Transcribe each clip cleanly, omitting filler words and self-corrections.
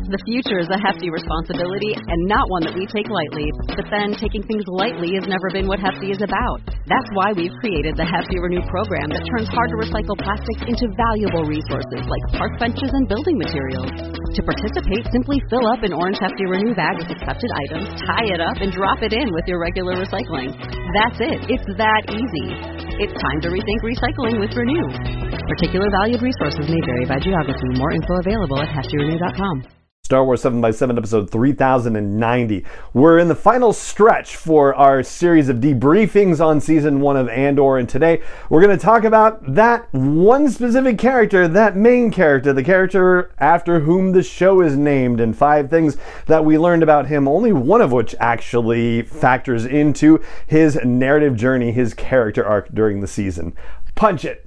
The future is a hefty responsibility and not one that we take lightly. But then, taking things lightly has never been what Hefty is about. That's why we've created the Hefty Renew program that turns hard-to-recycle plastics into valuable resources like park benches and building materials. To participate, simply fill up an orange Hefty Renew bag with accepted items, tie it up, and drop it in with your regular recycling. That's it. It's that easy. It's time to rethink recycling with Renew. Particular valued resources may vary by geography. More info available at heftyrenew.com. Star Wars 7x7 episode 3090. We're in the final stretch for our series of debriefings on season 1 of Andor, and today we're going to talk about that one specific character, that main character, the character after whom the show is named, and 5 things that we learned about him, only one of which actually factors into his narrative journey, his character arc during the season. Punch it!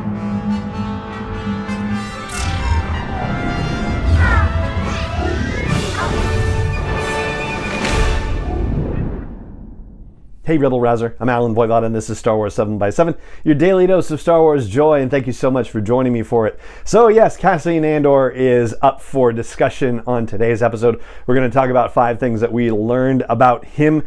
Hey Rebel Rouser, I'm Alan Voivod and this is Star Wars 7x7, your daily dose of Star Wars joy, and thank you so much for joining me for it. So yes, Cassian Andor is up for discussion on today's episode. We're going to talk about 5 things that we learned about him.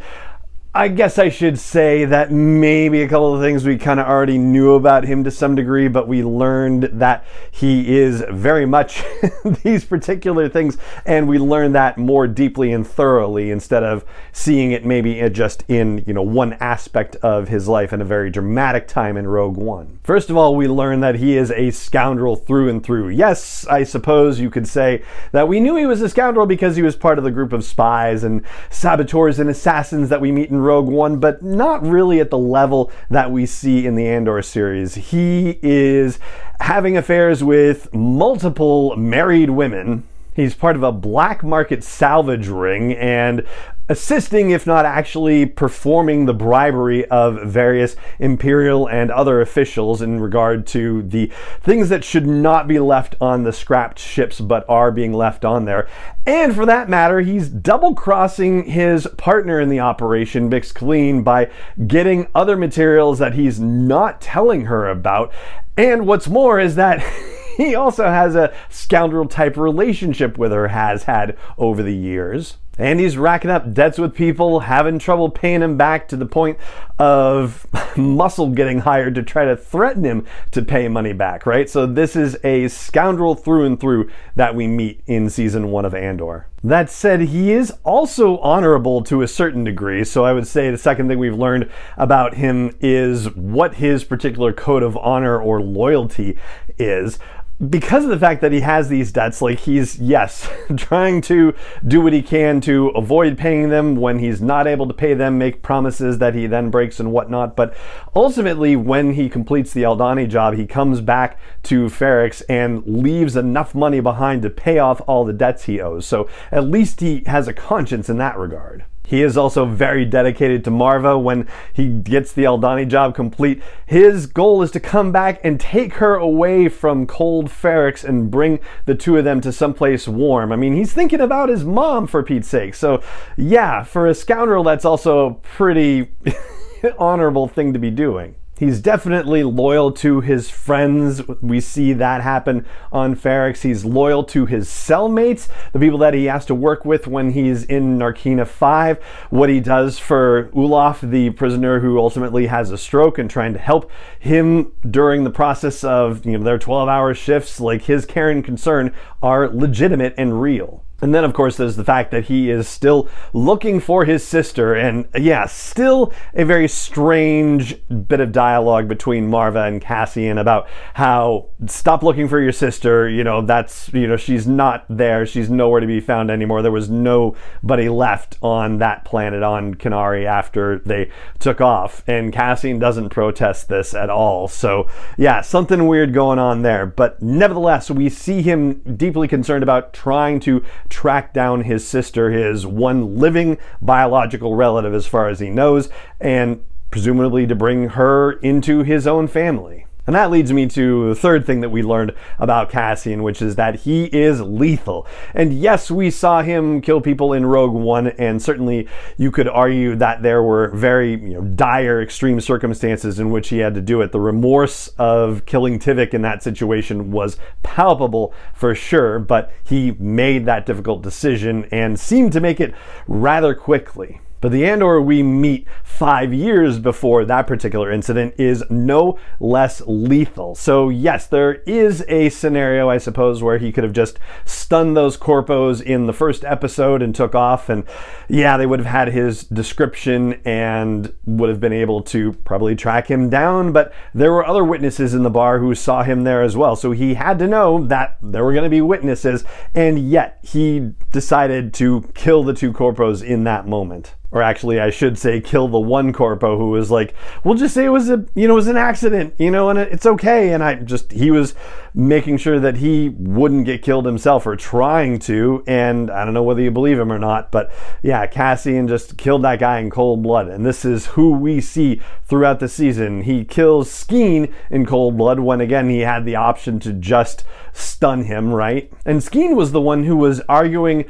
I guess I should say that maybe a couple of things we kind of already knew about him to some degree, but we learned that he is very much these particular things, and we learned that more deeply and thoroughly instead of seeing it maybe just in, one aspect of his life in a very dramatic time in Rogue One. First of all, we learned that he is a scoundrel through and through. Yes, I suppose you could say that we knew he was a scoundrel because he was part of the group of spies and saboteurs and assassins that we meet in Rogue One, but not really at the level that we see in the Andor series. He is having affairs with multiple married women. He's part of a black market salvage ring and assisting, if not actually performing, the bribery of various Imperial and other officials in regard to the things that should not be left on the scrapped ships but are being left on there. And for that matter, he's double-crossing his partner in the operation, Bix Caleen, by getting other materials that he's not telling her about. And what's more is that he also has a scoundrel-type relationship with her, has had over the years. And he's racking up debts with people, having trouble paying him back to the point of Muscle getting hired to try to threaten him to pay money back, right? So this is a scoundrel through and through that we meet in season 1 of Andor. That said, he is also honorable to a certain degree, so I would say the second thing we've learned about him is what his particular code of honor or loyalty is. Because of the fact that he has these debts, he's, yes, trying to do what he can to avoid paying them when he's not able to pay them, make promises that he then breaks and whatnot, but ultimately when he completes the Aldhani job, he comes back to Ferrix and leaves enough money behind to pay off all the debts he owes, so at least he has a conscience in that regard. He is also very dedicated to Marva when he gets the Aldhani job complete. His goal is to come back and take her away from cold Ferrix and bring the two of them to someplace warm. I mean, he's thinking about his mom, for Pete's sake. So yeah, for a scoundrel, that's also a pretty honorable thing to be doing. He's definitely loyal to his friends. We see that happen on Ferrix. He's loyal to his cellmates, the people that he has to work with when he's in Narkina 5. What he does for Ulaf, the prisoner who ultimately has a stroke, and trying to help him during the process of their 12-hour shifts. His care and concern are legitimate and real. And then, of course, there's the fact that he is still looking for his sister, and yeah, still a very strange bit of dialogue between Marva and Cassian about how, stop looking for your sister, she's not there, she's nowhere to be found anymore. There was nobody left on that planet, on Kenari, after they took off, and Cassian doesn't protest this at all. So yeah, something weird going on there, but nevertheless, we see him deeply concerned about trying to track down his sister, his one living biological relative as far as he knows, and presumably to bring her into his own family. And that leads me to the third thing that we learned about Cassian, which is that he is lethal. And yes, we saw him kill people in Rogue One, and certainly you could argue that there were very dire, extreme circumstances in which he had to do it. The remorse of killing Tivik in that situation was palpable for sure, but he made that difficult decision and seemed to make it rather quickly. But the Andor we meet 5 years before that particular incident is no less lethal. So yes, there is a scenario, I suppose, where he could have just stunned those corpos in the first episode and took off, and yeah, they would have had his description and would have been able to probably track him down, but there were other witnesses in the bar who saw him there as well, so he had to know that there were going to be witnesses, and yet he decided to kill the 2 corpos in that moment. Or actually, I should say, kill the one corpo who was like, we'll just say it was an accident, and it's okay. And he was making sure that he wouldn't get killed himself, or trying to. And I don't know whether you believe him or not, but yeah, Cassian just killed that guy in cold blood. And this is who we see throughout the season. He kills Skeen in cold blood when, again, he had the option to just stun him, right? And Skeen was the one who was arguing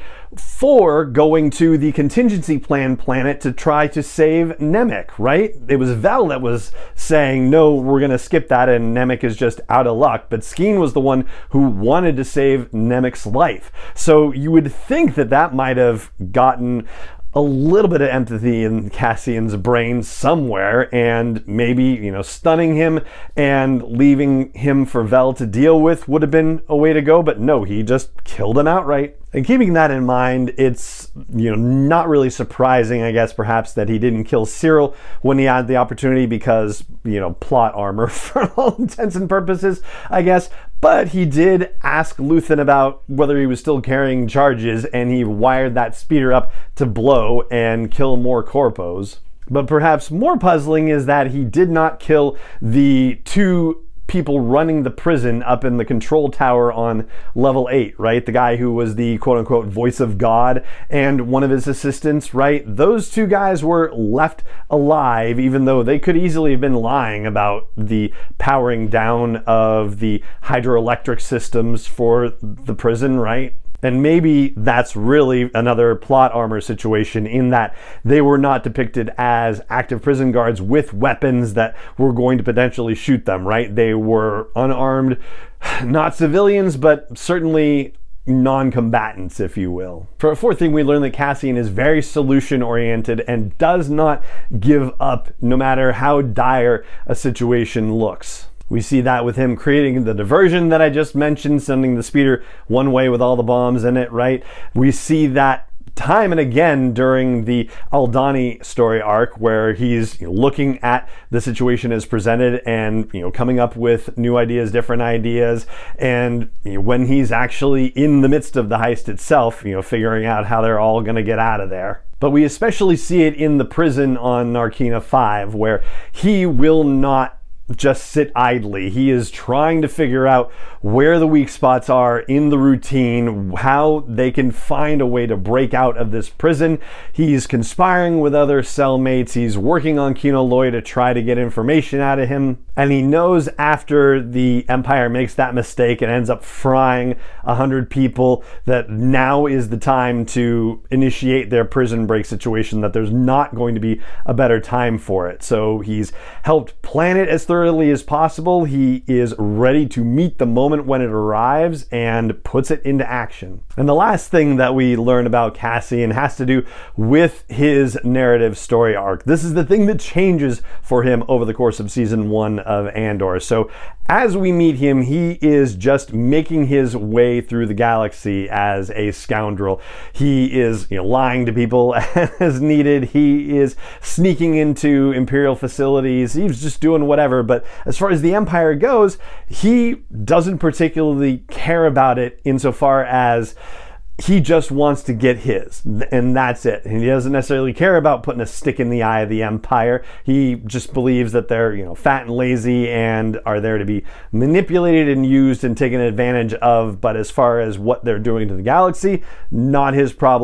for going to the contingency plan planet to try to save Nemik, right? It was Vel that was saying, no, we're going to skip that and Nemik is just out of luck. But Skeen was the one who wanted to save Nemik's life. So you would think that that might have gotten a little bit of empathy in Cassian's brain somewhere, and maybe, stunning him and leaving him for Vel to deal with would have been a way to go, but no, he just killed him outright. And keeping that in mind, it's, not really surprising, I guess, perhaps, that he didn't kill Cyril when he had the opportunity because, plot armor for all intents and purposes, I guess. But he did ask Luthen about whether he was still carrying charges, and he wired that speeder up to blow and kill more corpos. But perhaps more puzzling is that he did not kill the 2 people running the prison up in the control tower on level 8, right? The guy who was the quote-unquote voice of God and one of his assistants, right? Those 2 guys were left alive, even though they could easily have been lying about the powering down of the hydroelectric systems for the prison, right? And maybe that's really another plot armor situation, in that they were not depicted as active prison guards with weapons that were going to potentially shoot them, right? They were unarmed, not civilians, but certainly non-combatants, if you will. For a fourth thing, we learn that Cassian is very solution-oriented and does not give up no matter how dire a situation looks. We see that with him creating the diversion that I just mentioned, sending the speeder one way with all the bombs in it, right? We see that time and again during the Aldhani story arc, where he's looking at the situation as presented and coming up with new ideas, different ideas, and when he's actually in the midst of the heist itself, figuring out how they're all going to get out of there. But we especially see it in the prison on Narkina 5, where he will not just sit idly. He is trying to figure out where the weak spots are in the routine, how they can find a way to break out of this prison. He's conspiring with other cellmates. He's working on Kino Loy to try to get information out of him. And he knows after the Empire makes that mistake and ends up frying 100 people, that now is the time to initiate their prison break situation, that there's not going to be a better time for it. So he's helped plan it as thoroughly as possible. He is ready to meet the moment when it arrives and puts it into action. And the last thing that we learn about Cassian has to do with his narrative story arc. This is the thing that changes for him over the course of season 1 of Andor. So as we meet him, he is just making his way through the galaxy as a scoundrel. He is lying to people as needed. He is sneaking into Imperial facilities. He's just doing whatever. But as far as the Empire goes, he doesn't particularly care about it insofar as he just wants to get his, and that's it. And he doesn't necessarily care about putting a stick in the eye of the Empire. He just believes that they're, fat and lazy and are there to be manipulated and used and taken advantage of. But as far as what they're doing to the galaxy, not his problem.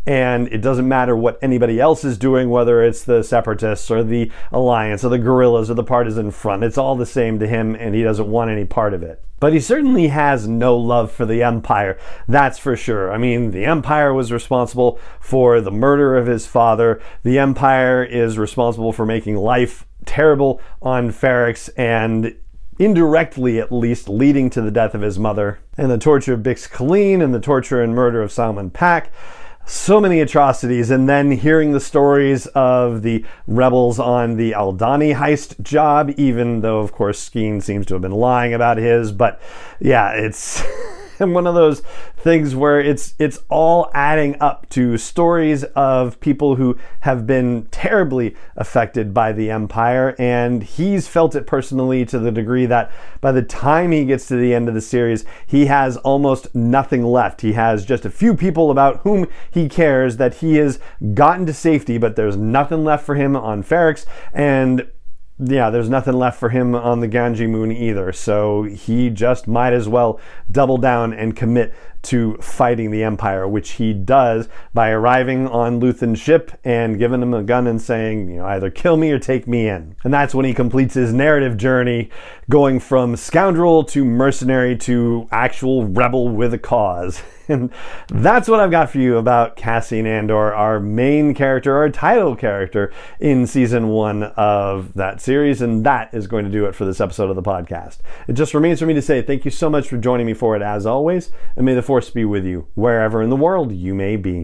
and it doesn't matter what anybody else is doing, whether it's the Separatists or the Alliance or the guerrillas or the Partisan Front. It's all the same to him, and he doesn't want any part of it. But he certainly has no love for the Empire, that's for sure. I mean, the Empire was responsible for the murder of his father. The Empire is responsible for making life terrible on Ferrix, and indirectly at least leading to the death of his mother, and the torture of Bix Caleen, and the torture and murder of Salman Pak. So many atrocities, and then hearing the stories of the rebels on the Aldhani heist job, even though of course Skeen seems to have been lying about his, but yeah, it's one of those things where it's all adding up to stories of people who have been terribly affected by the Empire, and he's felt it personally to the degree that by the time he gets to the end of the series, he has almost nothing left. He has just a few people about whom he cares that he has gotten to safety, but there's nothing left for him on Ferrix, and yeah, there's nothing left for him on the Ganji Moon either, so he just might as well double down and commit to fighting the Empire, which he does by arriving on Luthen's ship and giving him a gun and saying, either kill me or take me in. And that's when he completes his narrative journey, going from scoundrel to mercenary to actual rebel with a cause. And that's what I've got for you about Cassian Andor, our main character, our title character in season 1 of that series. And that is going to do it for this episode of the podcast. It just remains for me to say thank you so much for joining me for it as always, and may the Force be with you wherever in the world you may be.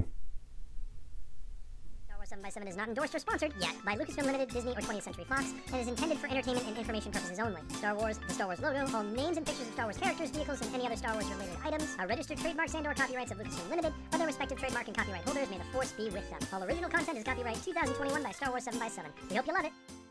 7 is not endorsed or sponsored yet by Lucasfilm Limited, Disney, or 20th Century Fox, and is intended for entertainment and information purposes only. Star Wars, the Star Wars logo, all names and pictures of Star Wars characters, vehicles, and any other Star Wars related items are registered trademarks and/or copyrights of Lucasfilm Limited, by their respective trademark and copyright holders. May the Force be with them. All original content is copyright 2021 by Star Wars 7x7. We hope you love it.